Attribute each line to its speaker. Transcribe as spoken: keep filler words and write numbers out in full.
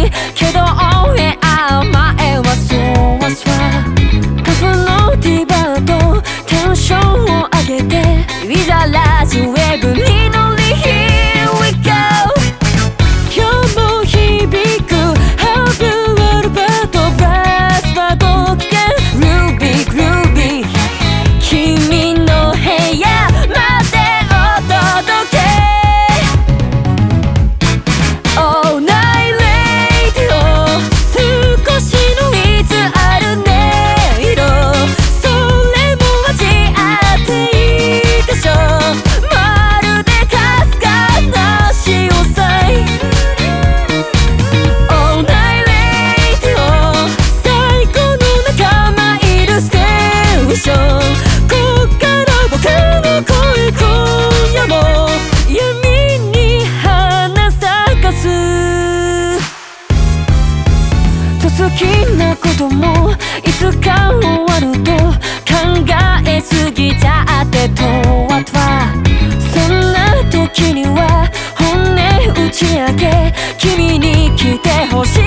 Speaker 1: いけど Oh yeah 前はそわそわカフのディバーとテンションを上げていざラジオウェブに乗り Here we go 今日も響くハーブアルバートブラスバーご機嫌 Ruby Groovy 君の部屋までお届け All night radio 少しの水ある音色それも味あっていいでしょまるでかすかな潮騒 All night radio 最高の仲間いるステーションこっから僕の声今夜も闇に花咲かす好きなこともいつか終わると考えすぎちゃってとわとわそんな時には本音打ち明け君に来てほしい